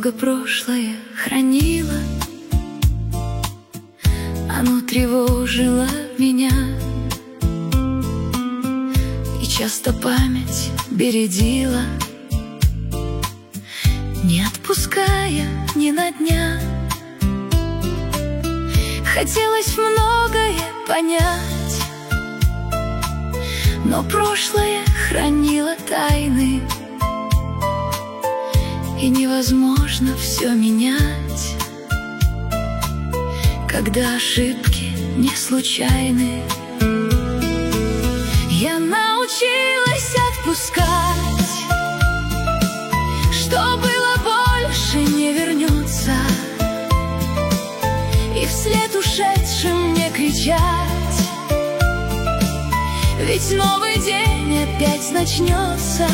долго прошлое хранила, оно тревожило меня, и часто память бередила, не отпуская ни на дня. Хотелось многое понять, но прошлое хранило тайны, и невозможно все менять, когда ошибки не случайны. Я научилась отпускать, что было больше не вернется, и вслед ушедшим не кричать, ведь новый день опять начнется.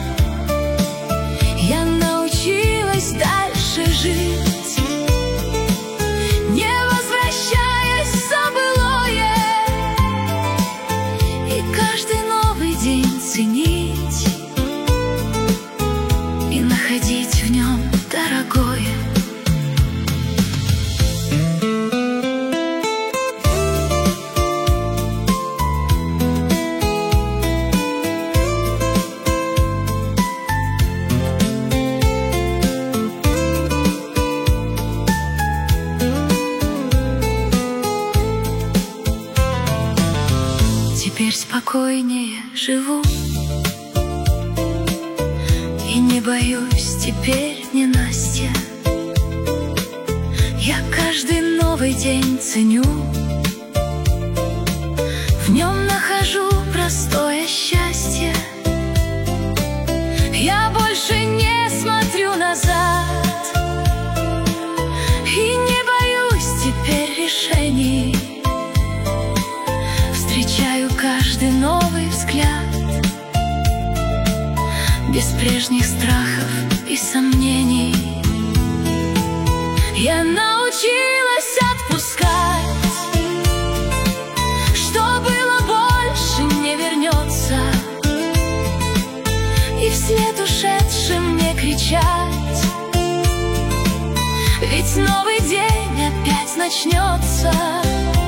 Я научилась дальше жить, не возвращаясь в былое, и каждый новый день ценить и находить в нем дорогое. Теперь спокойнее живу и не боюсь теперь ненастья. Я каждый новый день ценю, в нем нахожу простое счастье. Я больше не смотрю назад и не боюсь теперь решений. Встречаю каждый новый взгляд без прежних страхов и сомнений. Я научилась отпускать, что было больше не вернется, и вслед ушедшим не кричать, ведь новый день опять начнется.